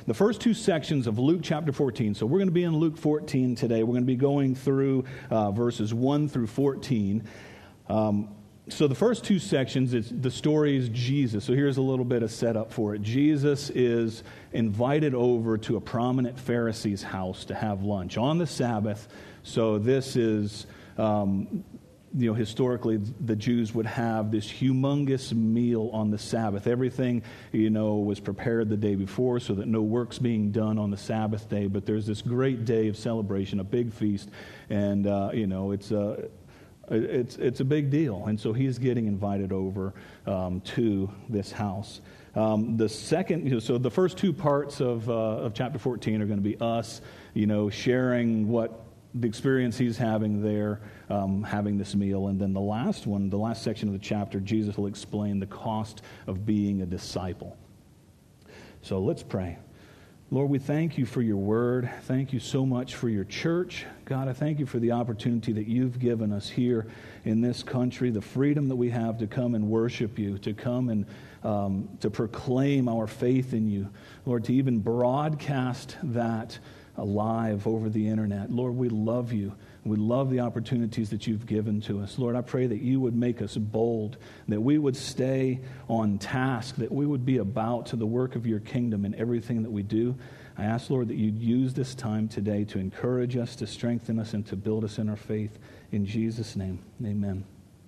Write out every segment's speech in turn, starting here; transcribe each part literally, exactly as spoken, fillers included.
the first two sections of Luke chapter fourteen. So we're going to be in Luke fourteen today. We're going to be going through uh, verses one through fourteen. Um, so the first two sections, it's, the story is Jesus. So here's a little bit of setup for it. Jesus is invited over to a prominent Pharisee's house to have lunch on the Sabbath. So this is, um, you know, historically the Jews would have this humongous meal on the Sabbath. Everything, you know, was prepared the day before so that no work's being done on the Sabbath day. But there's this great day of celebration, a big feast, and, uh, you know, it's a... Uh, It's it's a big deal, and so he's getting invited over um, to this house. Um, the second, you know, so the first two parts of uh, of chapter fourteen are going to be us, you know, sharing what the experience he's having there, um, having this meal, and then the last one, the last section of the chapter, Jesus will explain the cost of being a disciple. So let's pray. Lord, we thank you for your word. Thank you so much for your church. God, I thank you for the opportunity that you've given us here in this country, the freedom that we have to come and worship you, to come and um, to proclaim our faith in you. Lord, to even broadcast that alive over the internet. Lord, we love you. We love the opportunities that you've given to us. Lord, I pray that you would make us bold, that we would stay on task, that we would be about to the work of your kingdom in everything that we do. I ask, Lord, that you'd use this time today to encourage us, to strengthen us, and to build us in our faith. In Jesus' name, amen.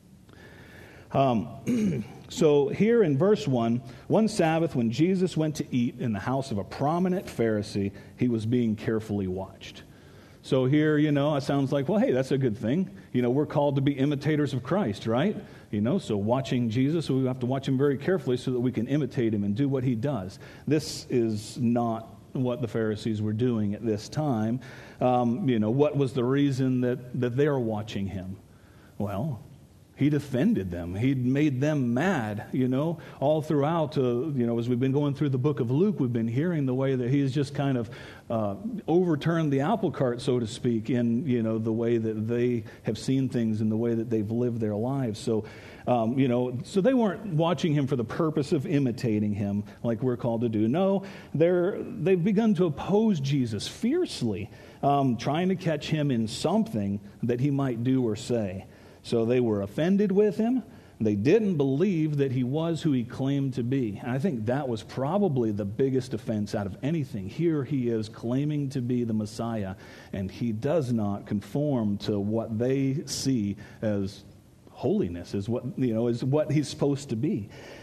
Um, so here in verse one, one Sabbath when Jesus went to eat in the house of a prominent Pharisee, he was being carefully watched. So here, you know, it sounds like, well, hey, that's a good thing. You know, we're called to be imitators of Christ, right? You know, so watching Jesus, we have to watch him very carefully so that we can imitate him and do what he does. This is not what the Pharisees were doing at this time. Um, you know, what was the reason that, that they're watching him? Well, he'd offended them. He'd made them mad, you know. All throughout, uh, you know, as we've been going through the book of Luke, we've been hearing the way that he's just kind of uh, overturned the apple cart, so to speak, in, you know, the way that they have seen things and the way that they've lived their lives. So, um, you know, so they weren't watching him for the purpose of imitating him like we're called to do. No, they're, they've begun to oppose Jesus fiercely, um, trying to catch him in something that he might do or say. So they were offended with him. They didn't believe that he was who he claimed to be. And I think that was probably the biggest offense out of anything. Here he is claiming to be the Messiah, and he does not conform to what they see as holiness, as what, you know, as what he's supposed to be.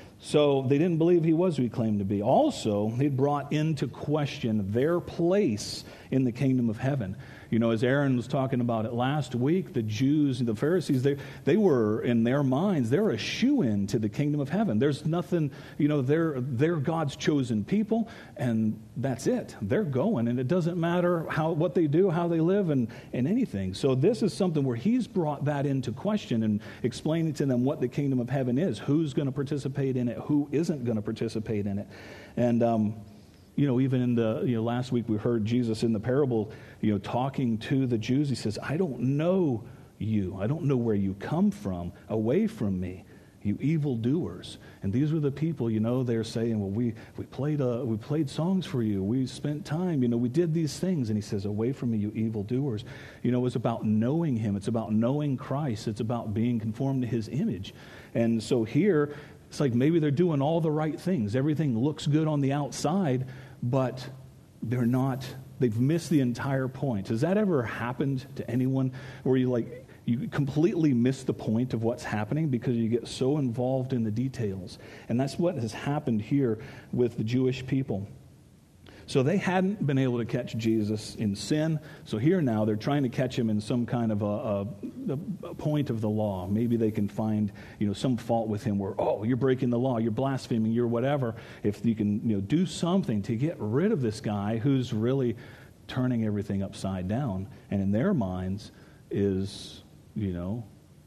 So they didn't believe he was who he claimed to be. Also, it brought into question their place in the kingdom of heaven. You know, as Aaron was talking about it last week, the Jews and the Pharisees, they they were, in their minds, they're a shoo-in to the kingdom of heaven. There's nothing, you know, they're, they're God's chosen people, and that's it. They're going, and it doesn't matter how what they do, how they live, and, and anything. So this is something where he's brought that into question and explaining to them what the kingdom of heaven is, who's going to participate in it, who isn't going to participate in it. And, um You know, even in the, you know, last week we heard Jesus in the parable, you know, talking to the Jews. He says, I don't know you. I don't know where you come from. Away from me, you evildoers. And these were the people, you know, they're saying, well, we, we played uh, we played songs for you. We spent time, you know, we did these things. And he says, away from me, you evildoers. You know, it's about knowing him. It's about knowing Christ. It's about being conformed to his image. And so here, it's like maybe they're doing all the right things. Everything looks good on the outside, but they're not, they've missed the entire point. Has that ever happened to anyone where you like, you completely miss the point of what's happening because you get so involved in the details? And that's what has happened here with the Jewish people. So they hadn't been able to catch Jesus in sin. So here now they're trying to catch him in some kind of a, a, a point of the law. Maybe they can find, you know, some fault with him where, oh, you're breaking the law, you're blaspheming, you're whatever. If you can, you know, do something to get rid of this guy who's really turning everything upside down, and in their minds is, you know,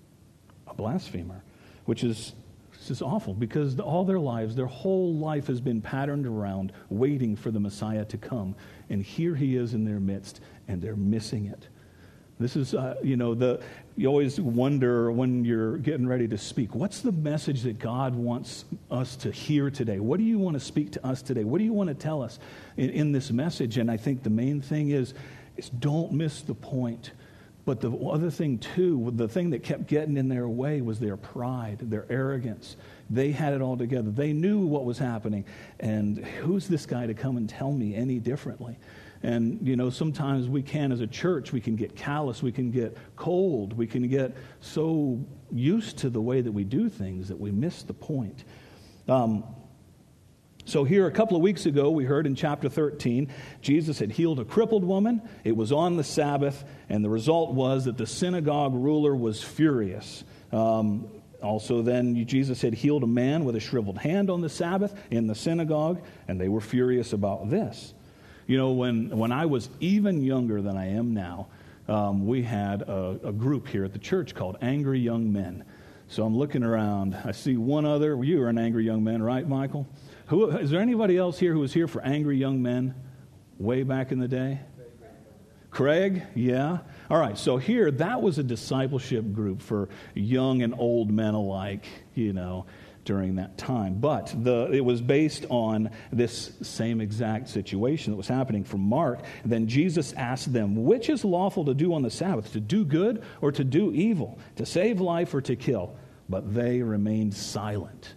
a blasphemer, which is This is awful because all their lives, their whole life has been patterned around waiting for the Messiah to come. And here he is in their midst, and they're missing it. This is, uh, you know, the you always wonder when you're getting ready to speak, what's the message that God wants us to hear today? What do you want to speak to us today? What do you want to tell us in, in this message? And I think the main thing is, is don't miss the point. But the other thing, too, the thing that kept getting in their way was their pride, their arrogance. They had it all together. They knew what was happening. And who's this guy to come and tell me any differently? And, you know, sometimes we can, as a church, we can get callous, we can get cold, we can get so used to the way that we do things that we miss the point. Um, so here a couple of weeks ago, we heard in chapter thirteen, Jesus had healed a crippled woman. It was on the Sabbath, and the result was that the synagogue ruler was furious. Um, also then, Jesus had healed a man with a shriveled hand on the Sabbath in the synagogue, and they were furious about this. You know, when, when I was even younger than I am now, um, we had a, a group here at the church called Angry Young Men. So I'm looking around. I see one other. You are an Angry Young Man, right, Michael? Who, is there anybody else here who was here for Angry Young Men way back in the day? Craig? Yeah. All right, so here, that was a discipleship group for young and old men alike, you know, during that time. But the, it was based on this same exact situation that was happening from Mark. Then Jesus asked them, which is lawful to do on the Sabbath, to do good or to do evil, to save life or to kill? But they remained silent.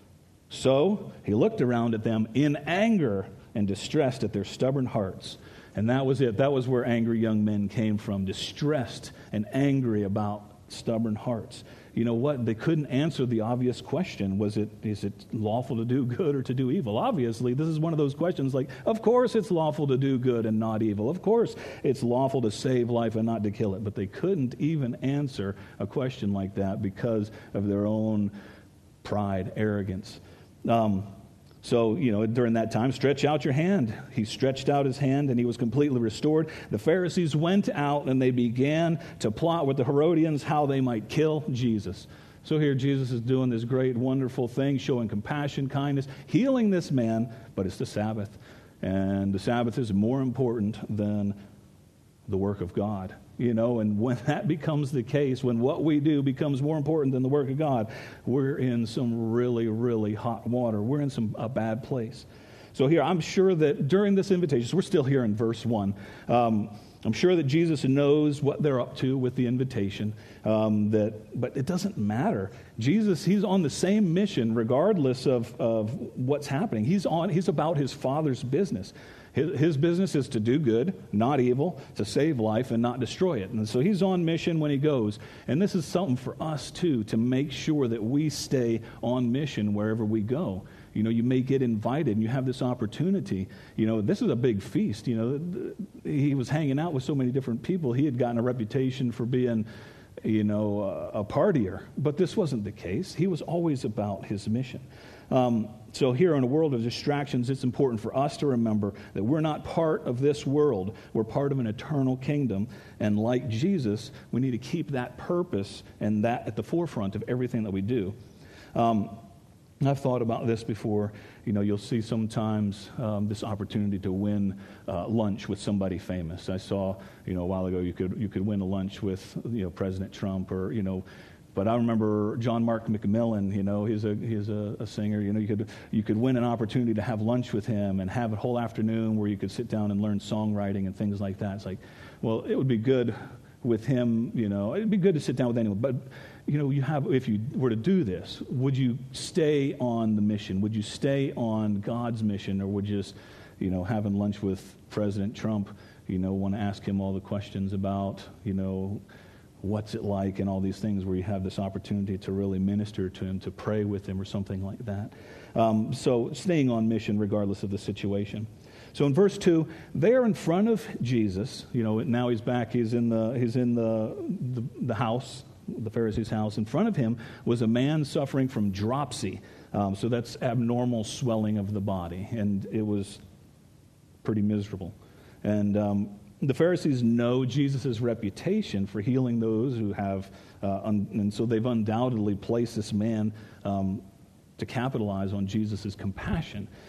So he looked around at them in anger and distressed at their stubborn hearts. And that was it. That was where angry young men came from, distressed and angry about stubborn hearts. You know what? They couldn't answer the obvious question. Was it, is it lawful to do good or to do evil? Obviously, this is one of those questions like, of course it's lawful to do good and not evil. Of course it's lawful to save life and not to kill it. But they couldn't even answer a question like that because of their own pride, arrogance. Um, so, you know, during that time, stretch out your hand. He stretched out his hand and he was completely restored. The Pharisees went out and they began to plot with the Herodians how they might kill Jesus. So here Jesus is doing this great, wonderful thing, showing compassion, kindness, healing this man, but it's the Sabbath. And the Sabbath is more important than the work of God. You know, and when that becomes the case, when what we do becomes more important than the work of God, we're in some really, really hot water. We're in some a bad place. So here, I'm sure that during this invitation, so we're still here in verse one, um, I'm sure that Jesus knows what they're up to with the invitation, um, that, but it doesn't matter. Jesus, he's on the same mission regardless of, of what's happening. He's on. He's about his Father's business. His, his business is to do good, not evil, to save life and not destroy it. And so he's on mission when he goes. And this is something for us, too, to make sure that we stay on mission wherever we go. You know, you may get invited and you have this opportunity. You know, this is a big feast. You know, he was hanging out with so many different people. He had gotten a reputation for being, you know, a, a partier. But this wasn't the case. He was always about his mission. Um, so here in a world of distractions, it's important for us to remember that we're not part of this world. We're part of an eternal kingdom. And like Jesus, we need to keep that purpose and that at the forefront of everything that we do. Um, I've thought about this before. You know, you'll see sometimes um, this opportunity to win uh, lunch with somebody famous. I saw, you know, a while ago you could you could win a lunch with, you know, President Trump or, you know, but I remember John Mark McMillan, you know, he's a he's a, a singer. You know, you could you could win an opportunity to have lunch with him and have a whole afternoon where you could sit down and learn songwriting and things like that. It's like, well, it would be good with him, you know, it'd be good to sit down with anyone, but you know, you have, if you were to do this, would you stay on the mission? Would you stay on God's mission, or would you just, you know, having lunch with President Trump, you know, want to ask him all the questions about, you know, what's it like and all these things where you have this opportunity to really minister to him, to pray with him or something like that. Um, so staying on mission regardless of the situation. So in verse two, there in front of Jesus, you know, now he's back, he's in the he's in the the, the house, the Pharisee's house. In front of him was a man suffering from dropsy. Um, so that's abnormal swelling of the body. And it was pretty miserable. And um, the Pharisees know Jesus' reputation for healing those who have, uh, un- and so they've undoubtedly placed this man um, to capitalize on Jesus' compassion.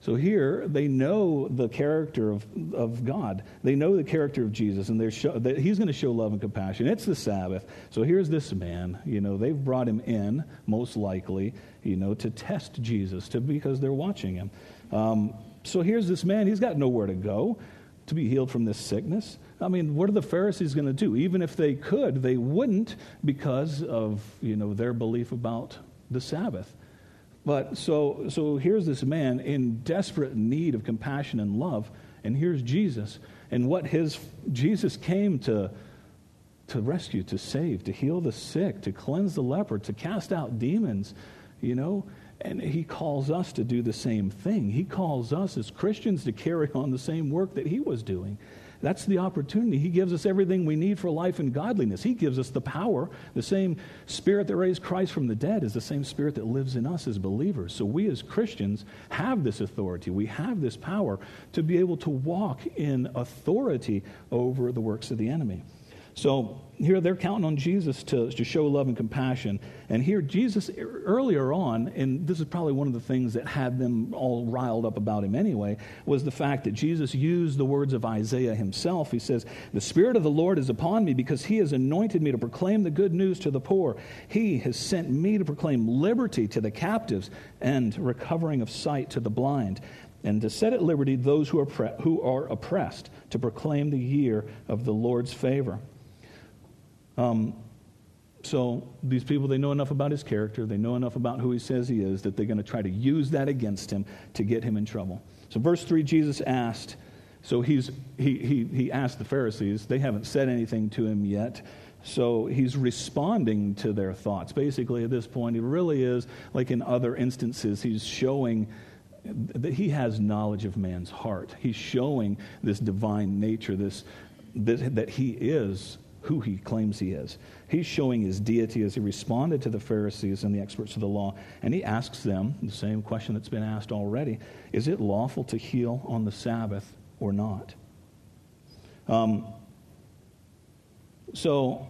So here, they know the character of, of God. They know the character of Jesus, and they're show, that he's going to show love and compassion. It's the Sabbath. So here's this man. You know, they've brought him in, most likely, you know, to test Jesus, to because they're watching him. Um, so here's this man. He's got nowhere to go to be healed from this sickness. I mean, what are the Pharisees going to do? Even if they could, they wouldn't because of, you know, their belief about the Sabbath. But so so here's this man in desperate need of compassion and love, and here's Jesus. And what his Jesus came to to rescue, to save, to heal the sick, to cleanse the leper, to cast out demons, you know. And he calls us to do the same thing. He calls us as Christians to carry on the same work that he was doing. That's the opportunity. He gives us everything we need for life and godliness. He gives us the power. The same Spirit that raised Christ from the dead is the same Spirit that lives in us as believers. So we as Christians have this authority. We have this power to be able to walk in authority over the works of the enemy. So here they're counting on Jesus to, to show love and compassion. And here Jesus, earlier on, and this is probably one of the things that had them all riled up about him anyway, was the fact that Jesus used the words of Isaiah himself. He says, "The Spirit of the Lord is upon me because he has anointed me to proclaim the good news to the poor. He has sent me to proclaim liberty to the captives and recovering of sight to the blind, and to set at liberty those who are, pre- who are oppressed, to proclaim the year of the Lord's favor." Um, so these people, they know enough about his character, they know enough about who he says he is, that they're going to try to use that against him to get him in trouble. So verse three, Jesus asked, so he's he he he asked the Pharisees, they haven't said anything to him yet, so he's responding to their thoughts. Basically at this point, it really is, like in other instances, he's showing that he has knowledge of man's heart. He's showing this divine nature, this, this that he is who he claims he is. He's showing his deity as he responded to the Pharisees and the experts of the law. And he asks them the same question that's been asked already. Is it lawful to heal on the Sabbath or not? Um, so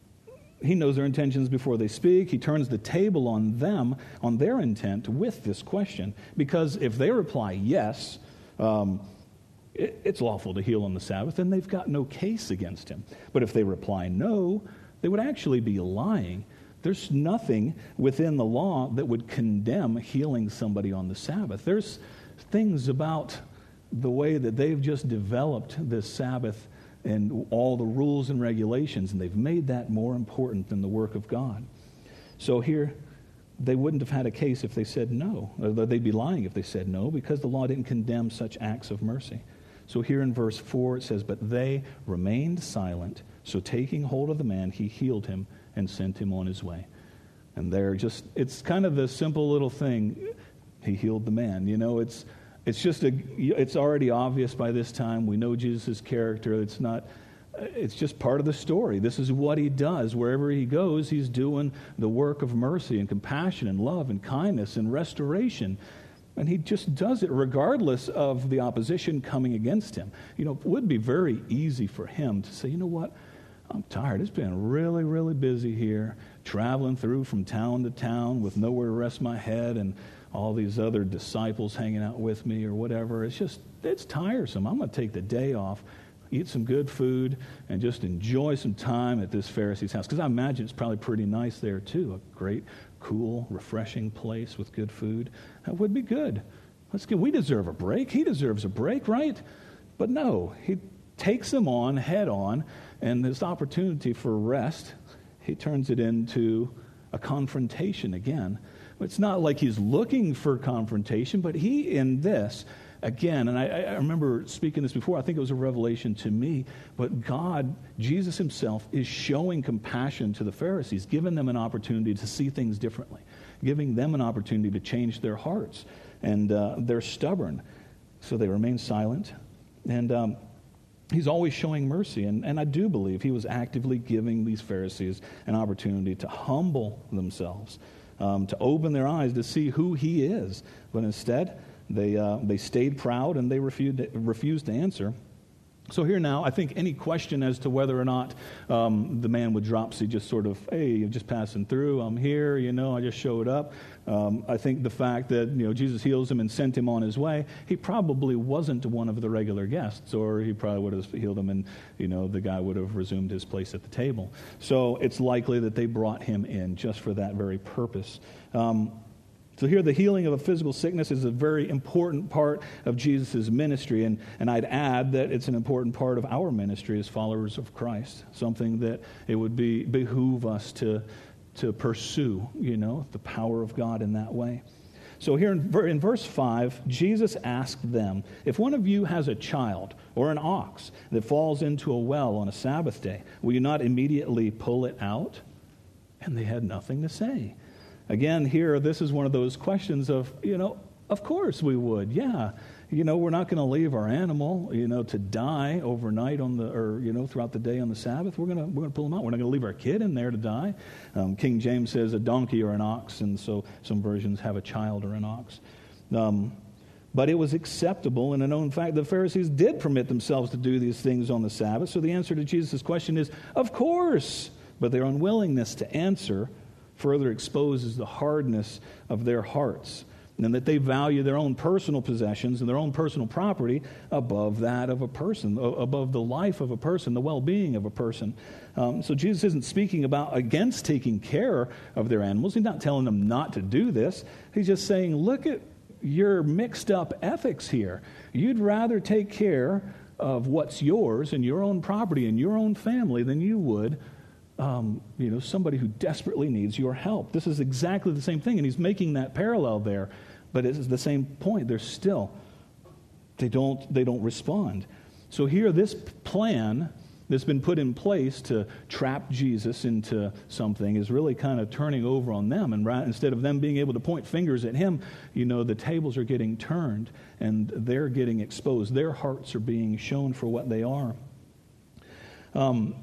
he knows their intentions before they speak. He turns the table on them, on their intent with this question. Because if they reply yes, um, it's lawful to heal on the Sabbath, and they've got no case against him. But if they reply no, they would actually be lying. There's nothing within the law that would condemn healing somebody on the Sabbath. There's things about the way that they've just developed this Sabbath and all the rules and regulations, and they've made that more important than the work of God. So here, they wouldn't have had a case if they said no. Or they'd be lying if they said no, because the law didn't condemn such acts of mercy. So here in verse four it says, "But they remained silent, so taking hold of the man, he healed him and sent him on his way." And they're just, it's kind of the simple little thing, he healed the man. You know, it's it's just a, it's already obvious by this time. We know Jesus' character. It's not, it's just part of the story. This is what he does. Wherever he goes, he's doing the work of mercy and compassion and love and kindness and restoration. And he just does it regardless of the opposition coming against him. You know, it would be very easy for him to say, you know what, I'm tired. It's been really, really busy here, traveling through from town to town with nowhere to rest my head and all these other disciples hanging out with me or whatever. It's just, it's tiresome. I'm going to take the day off, eat some good food, and just enjoy some time at this Pharisee's house. Because I imagine it's probably pretty nice there too. A great, cool, refreshing place with good food. That would be good. Let's get, we deserve a break. He deserves a break, right? But no, he takes them on head on, and this opportunity for rest, he turns it into a confrontation again. It's not like he's looking for confrontation, but he in this, again, and I, I remember speaking this before, I think it was a revelation to me, but God, Jesus himself, is showing compassion to the Pharisees, giving them an opportunity to see things differently, giving them an opportunity to change their hearts. And uh, they're stubborn, so they remain silent. And um, he's always showing mercy, and, and I do believe he was actively giving these Pharisees an opportunity to humble themselves, um, to open their eyes to see who he is. But instead, They uh, they stayed proud and they refused refused to answer. So here now, I think any question as to whether or not um, the man with dropsy just sort of, hey, you're just passing through, I'm here, you know, I just showed up. Um, I think the fact that, you know, Jesus heals him and sent him on his way, he probably wasn't one of the regular guests, or he probably would have healed him and, you know, the guy would have resumed his place at the table. So it's likely that they brought him in just for that very purpose. Um So here, the healing of a physical sickness is a very important part of Jesus' ministry, and, and I'd add that it's an important part of our ministry as followers of Christ, something that it would be behoove us to, to pursue, you know, the power of God in that way. So here in, in verse five, Jesus asked them, if one of you has a child or an ox that falls into a well on a Sabbath day, will you not immediately pull it out? And they had nothing to say. Again, here, this is one of those questions of, you know, of course we would, yeah. You know, we're not going to leave our animal, you know, to die overnight on the, or, you know, throughout the day on the Sabbath. We're going to we're going to pull them out. We're not going to leave our kid in there to die. Um, King James says a donkey or an ox, and so some versions have a child or an ox. Um, but it was acceptable, and a known fact, the Pharisees did permit themselves to do these things on the Sabbath. So the answer to Jesus' question is, of course. But their unwillingness to answer further exposes the hardness of their hearts, and that they value their own personal possessions and their own personal property above that of a person, above the life of a person, the well-being of a person. Um, so Jesus isn't speaking about against taking care of their animals. He's not telling them not to do this. He's just saying, look at your mixed up ethics here. You'd rather take care of what's yours and your own property and your own family than you would Um, you know, somebody who desperately needs your help. This is exactly the same thing, and he's making that parallel there, but it's the same point. They're still, they don't, they don't respond. So here, this plan that's been put in place to trap Jesus into something is really kind of turning over on them, and right, instead of them being able to point fingers at him, you know, the tables are getting turned, and they're getting exposed. Their hearts are being shown for what they are. Um.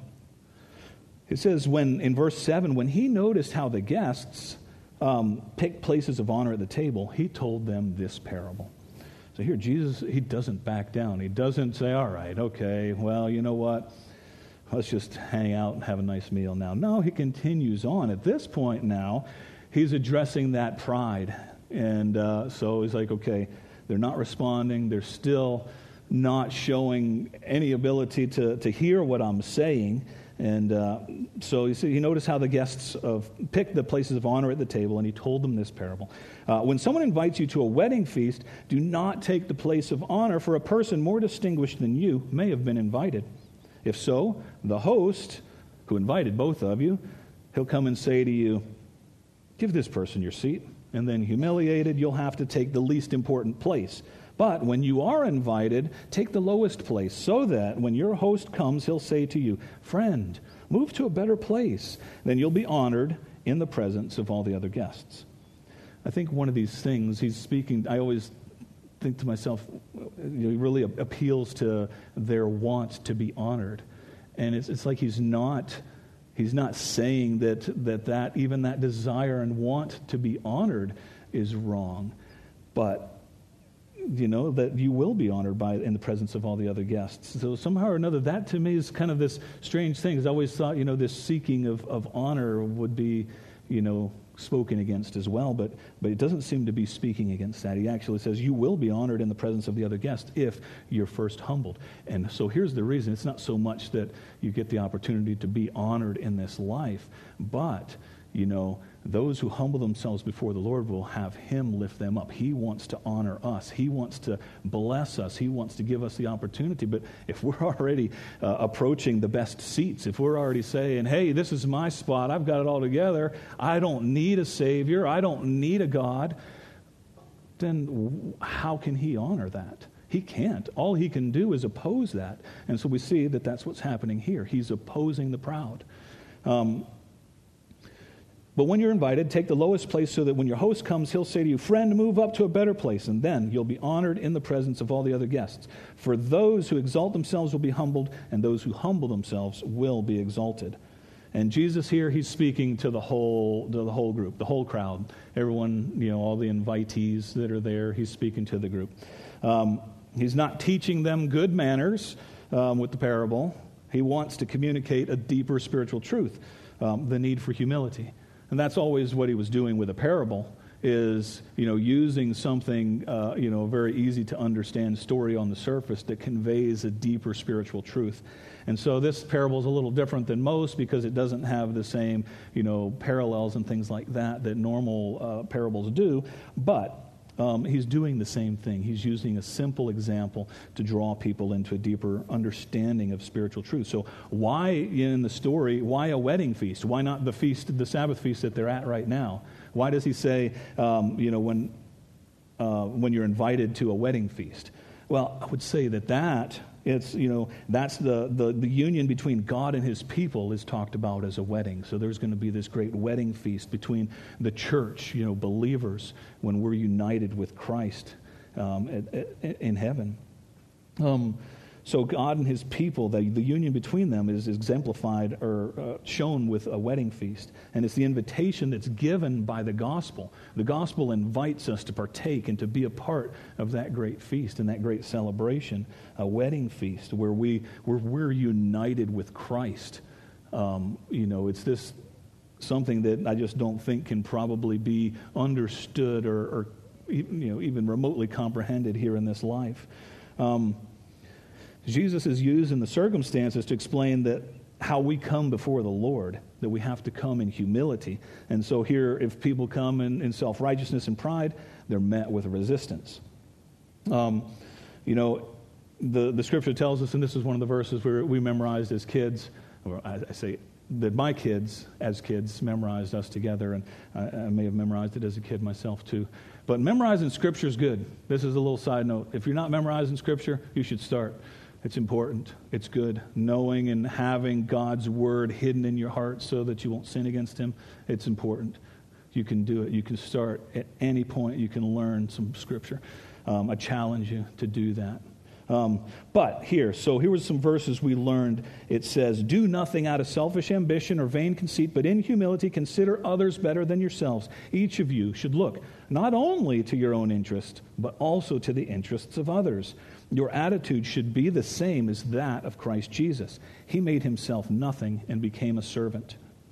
It says when in verse seven, when he noticed how the guests um, picked places of honor at the table, he told them this parable. So here, Jesus, he doesn't back down. He doesn't say, all right, okay, well, you know what? Let's just hang out and have a nice meal now. No, he continues on. At this point now, he's addressing that pride. And uh, so he's like, okay, they're not responding. They're still not showing any ability to, to hear what I'm saying. And uh, so you see, he noticed how the guests of picked the places of honor at the table, and he told them this parable. Uh, when someone invites you to a wedding feast, do not take the place of honor, for a person more distinguished than you may have been invited. If so, the host, who invited both of you, he'll come and say to you, give this person your seat. And then humiliated, you'll have to take the least important place. But when you are invited, take the lowest place, so that when your host comes, he'll say to you, friend, move to a better place. Then you'll be honored in the presence of all the other guests. I think one of these things, he's speaking, I always think to myself, he really appeals to their want to be honored. And it's, it's like he's not... He's not saying that, that that even that desire and want to be honored is wrong, but you know that you will be honored by in the presence of all the other guests. So somehow or another, that to me is kind of this strange thing. Because I always thought, you know, this seeking of, of honor would be, you know, spoken against as well, but but it doesn't seem to be speaking against that. He actually says you will be honored in the presence of the other guests if you're first humbled. And so here's the reason. It's not so much that you get the opportunity to be honored in this life, but you know, those who humble themselves before the Lord will have him lift them up. He wants to honor us. He wants to bless us. He wants to give us the opportunity. But if we're already uh, approaching the best seats, if we're already saying, hey, this is my spot, I've got it all together, I don't need a Savior, I don't need a God, then how can he honor that? He can't. All he can do is oppose that. And so we see that that's what's happening here. He's opposing the proud. Um, But when you're invited, take the lowest place so that when your host comes, he'll say to you, friend, move up to a better place, and then you'll be honored in the presence of all the other guests. For those who exalt themselves will be humbled, and those who humble themselves will be exalted. And Jesus here, he's speaking to the whole to the whole group, the whole crowd. Everyone, you know, all the invitees that are there, he's speaking to the group. Um, he's not teaching them good manners. um, with the parable. He wants to communicate a deeper spiritual truth, um, the need for humility. And that's always what he was doing with a parable, is, you know, using something, uh, you know, a very easy to understand story on the surface that conveys a deeper spiritual truth. And so this parable is a little different than most because it doesn't have the same, you know, parallels and things like that that normal uh, parables do. But um, he's doing the same thing. He's using a simple example to draw people into a deeper understanding of spiritual truth. So why in the story, why a wedding feast? Why not the feast, the Sabbath feast that they're at right now? Why does he say, um, you know, when uh, when you're invited to a wedding feast? Well, I would say that that it's, you know, that's the, the, the union between God and his people is talked about as a wedding. So there's going to be this great wedding feast between the church, you know, believers, when we're united with Christ um, at, at, in heaven. Um, so God and his people, the, the union between them is exemplified or uh, shown with a wedding feast. And it's the invitation that's given by the gospel. The gospel invites us to partake and to be a part of that great feast and that great celebration, a wedding feast where, we, where we're united with Christ. Um, you know, it's this something that I just don't think can probably be understood or, or you know, even remotely comprehended here in this life. Um, Jesus is used in the circumstances to explain that how we come before the Lord, that we have to come in humility. And so here, if people come in, in self-righteousness and pride, they're met with resistance. Um, you know, the, the scripture tells us, and this is one of the verses where we memorized as kids, or I, I say that my kids, as kids, memorized us together, and I, I may have memorized it as a kid myself too. But memorizing scripture is good. This is a little side note. If you're not memorizing scripture, you should start. It's important. It's good. Knowing and having God's word hidden in your heart so that you won't sin against him, it's important. You can do it. You can start at any point. You can learn some scripture. Um, I challenge you to do that. Um, but here, so here were some verses we learned. It says, do nothing out of selfish ambition or vain conceit, but in humility consider others better than yourselves. Each of you should look not only to your own interest, but also to the interests of others. Your attitude should be the same as that of Christ Jesus. He made himself nothing and became a servant.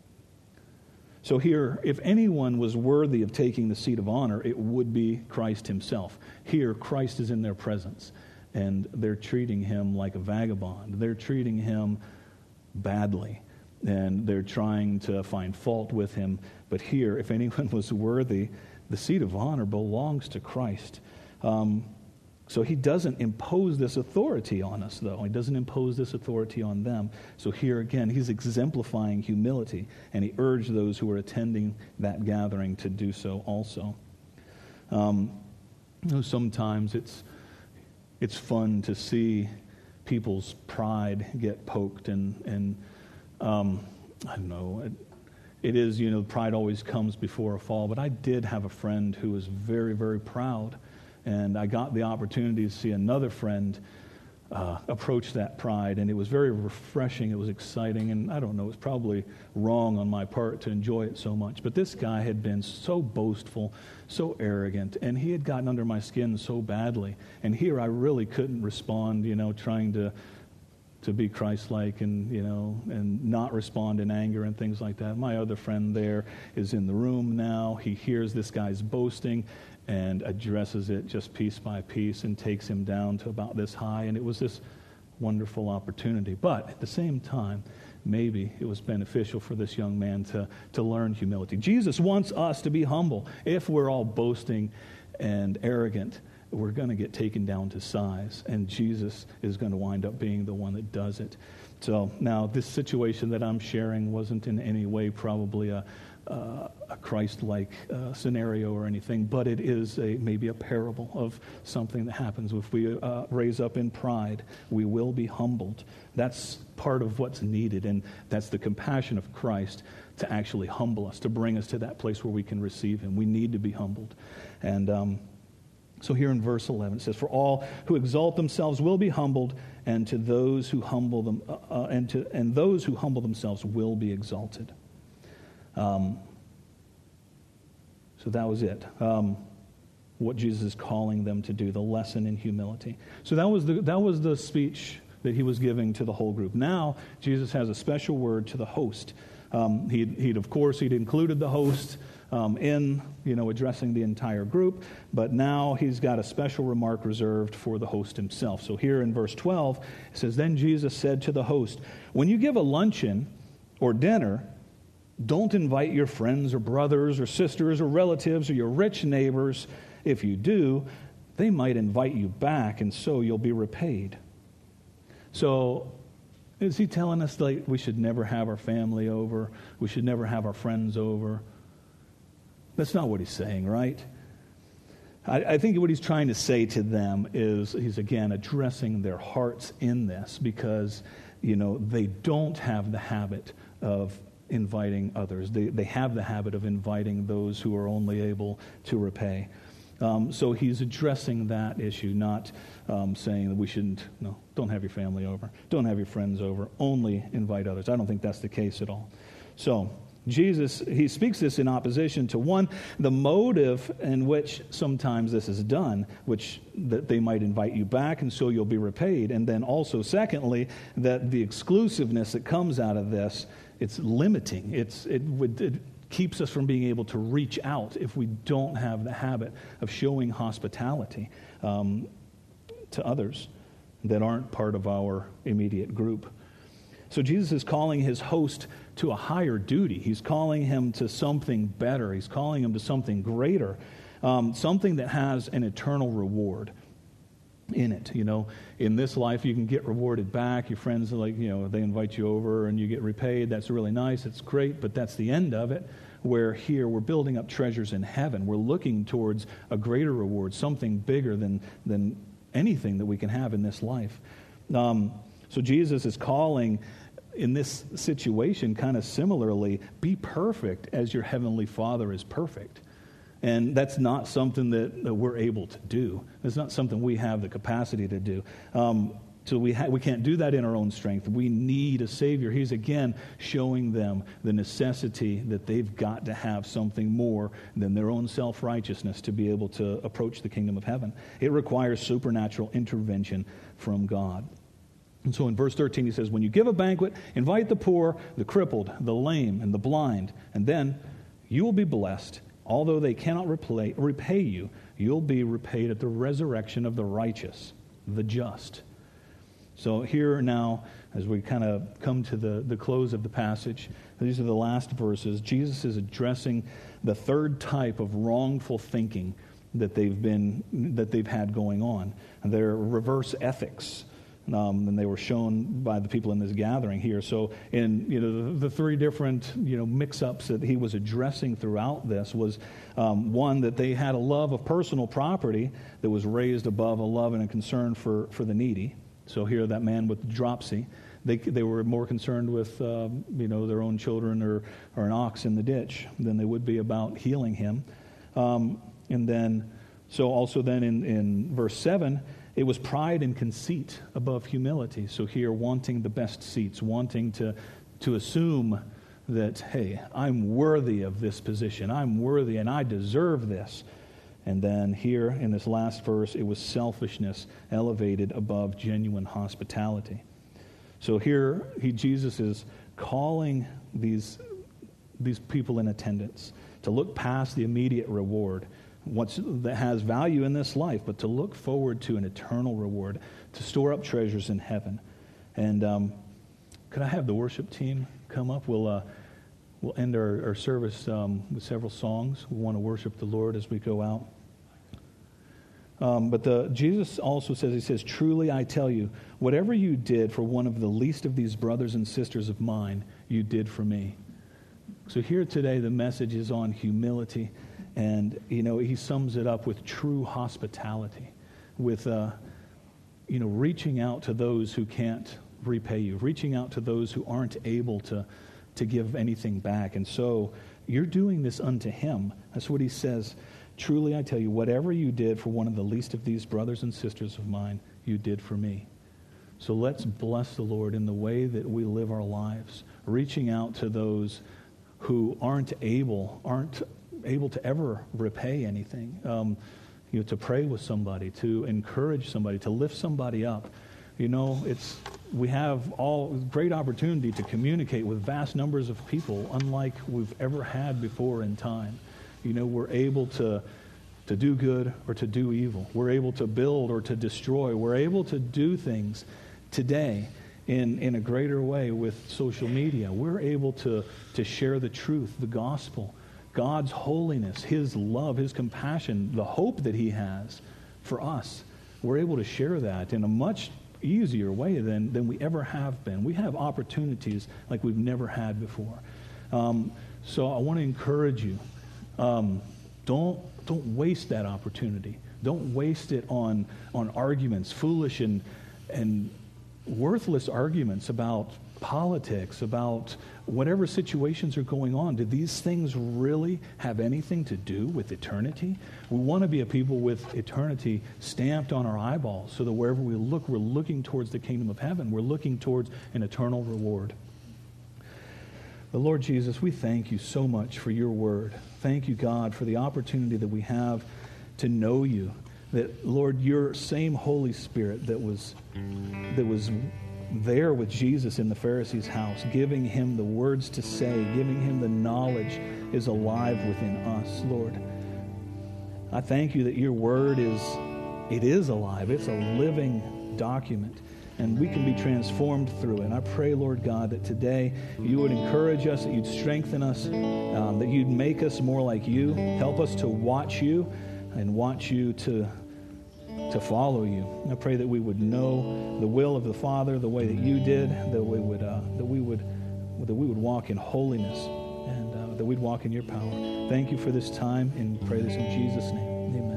So here, if anyone was worthy of taking the seat of honor, it would be Christ himself. Here, Christ is in their presence, and they're treating him like a vagabond. They're treating him badly, and they're trying to find fault with him. But here, if anyone was worthy, the seat of honor belongs to Christ. Um, So he doesn't impose this authority on us, though. He doesn't impose this authority on them. So here again, he's exemplifying humility, and he urged those who were attending that gathering to do so also. Um, you know, sometimes it's it's fun to see people's pride get poked, and and um, I don't know. It, it is, you know, pride always comes before a fall. But I did have a friend who was very, very proud. And I got the opportunity to see another friend uh, approach that pride, and it was very refreshing. It was exciting, and I don't know, it was probably wrong on my part to enjoy it so much. But this guy had been so boastful, so arrogant, and he had gotten under my skin so badly. And here I really couldn't respond, you know, trying to to be Christ-like and, you know, and not respond in anger and things like that. My other friend there is in the room now. He hears this guy's boasting and addresses it just piece by piece and takes him down to about this high. And it was this wonderful opportunity. But at the same time, maybe it was beneficial for this young man to, to learn humility. Jesus wants us to be humble. If we're all boasting and arrogant, we're going to get taken down to size, and Jesus is going to wind up being the one that does it. So now this situation that I'm sharing wasn't in any way probably a, uh, a Christ-like uh, scenario or anything, but it is a maybe a parable of something that happens. If we uh, raise up in pride, we will be humbled. That's part of what's needed, and that's the compassion of Christ to actually humble us, to bring us to that place where we can receive him. We need to be humbled. And um So here in verse eleven, it says, "For all who exalt themselves will be humbled, and to those who humble them, uh, uh, and to and those who humble themselves will be exalted." Um, so that was it. Um, what Jesus is calling them to do, the lesson in humility. So that was the that was the speech that he was giving to the whole group. Now, Jesus has a special word to the host. Um, he'd, he'd, of course, he'd included the host um, in, you know, addressing the entire group, but now he's got a special remark reserved for the host himself. So here in verse twelve, it says, "Then Jesus said to the host, 'When you give a luncheon or dinner, don't invite your friends or brothers or sisters or relatives or your rich neighbors. If you do, they might invite you back, and so you'll be repaid.'" So is he telling us like we should never have our family over? We should never have our friends over? That's not what he's saying, right? I, I think what he's trying to say to them is he's, again, addressing their hearts in this because, you know, they don't have the habit of inviting others. They, they have the habit of inviting those who are only able to repay. Um, so he's addressing that issue, not um, saying that we shouldn't, no, don't have your family over, don't have your friends over, only invite others. I don't think that's the case at all. So Jesus, he speaks this in opposition to, one, the motive in which sometimes this is done, which that they might invite you back and so you'll be repaid. And then also, secondly, that the exclusiveness that comes out of this, it's limiting. It's it would it keeps us from being able to reach out if we don't have the habit of showing hospitality um, to others that aren't part of our immediate group. So Jesus is calling his host to a higher duty. He's calling him to something better. He's calling him to something greater, um, something that has an eternal reward in it. You know, in this life you can get rewarded back. Your friends are like, you know, they invite you over and you get repaid. That's really nice. It's great, but that's the end of it. Where here we're building up treasures in heaven. We're looking towards a greater reward, something bigger than than anything that we can have in this life. Um, so Jesus is calling in this situation kind of similarly, be perfect as your heavenly Father is perfect. And that's not something that, that we're able to do. It's not something we have the capacity to do. Um, so we ha- we can't do that in our own strength. We need a Savior. He's again showing them the necessity that they've got to have something more than their own self-righteousness to be able to approach the kingdom of heaven. It requires supernatural intervention from God. And so in verse thirteen he says, "When you give a banquet, invite the poor, the crippled, the lame, and the blind, and then you will be blessed. Although they cannot repay, repay you, you'll be repaid at the resurrection of the righteous, the just." So here now, as we kind of come to the, the close of the passage, these are the last verses. Jesus is addressing the third type of wrongful thinking that they've been that they've had going on. They're reverse ethics. Um, and they were shown by the people in this gathering here. So in you know the, the three different you know mix-ups that he was addressing throughout this was um, one, that they had a love of personal property that was raised above a love and a concern for, for the needy. So here that man with dropsy, they they were more concerned with um, you know their own children or, or an ox in the ditch than they would be about healing him. Um, and then so also then in, in verse seven, it was pride and conceit above humility. So here, wanting the best seats, wanting to, to assume that, hey, I'm worthy of this position. I'm worthy and I deserve this. And then here in this last verse, it was selfishness elevated above genuine hospitality. So here, he, Jesus is calling these, these people in attendance to look past the immediate reward, what's that has value in this life, but to look forward to an eternal reward, to store up treasures in heaven. And um, could I have the worship team come up? We'll uh, we'll end our, our service um, with several songs. We want to worship the Lord as we go out. Um, but the, Jesus also says, he says, "Truly I tell you, whatever you did for one of the least of these brothers and sisters of mine, you did for me." So here today, the message is on humility. And, you know, he sums it up with true hospitality, with, uh, you know, reaching out to those who can't repay you, reaching out to those who aren't able to, to give anything back. And so you're doing this unto him. That's what he says. "Truly I tell you, whatever you did for one of the least of these brothers and sisters of mine, you did for me." So let's bless the Lord in the way that we live our lives, reaching out to those who aren't able, aren't able to ever repay anything, um, you know, to pray with somebody, to encourage somebody, to lift somebody up, You know, it's we have all great opportunity to communicate with vast numbers of people, unlike we've ever had before in time. You know, we're able to to do good or to do evil. We're able to build or to destroy. We're able to do things today in, in a greater way with social media. We're able to, to share the truth, the gospel, God's holiness, His love, His compassion, the hope that He has for us. We're able to share that in a much easier way than, than we ever have been. We have opportunities like we've never had before. Um, so I want to encourage you. Um, don't don't waste that opportunity. Don't waste it on on arguments, foolish and and worthless arguments about politics, about whatever situations are going on. Do these things really have anything to do with eternity? We want to be a people with eternity stamped on our eyeballs so that wherever we look, we're looking towards the kingdom of heaven. We're looking towards an eternal reward. But Lord Jesus, we thank you so much for your word. Thank you, God, for the opportunity that we have to know you. That, Lord, your same Holy Spirit that was that was there with Jesus in the Pharisee's house, giving him the words to say, giving him the knowledge, is alive within us, Lord. I thank you that your word is, it is alive. It's a living document, and we can be transformed through it. And I pray, Lord God, that today you would encourage us, that you'd strengthen us, um, that you'd make us more like you. Help us to watch you and watch you to to follow you. I pray that we would know the will of the Father the way that you did, that we would uh, that we would that we would walk in holiness, and uh, that we'd walk in your power. Thank you for this time, and pray this in Jesus' name. Amen.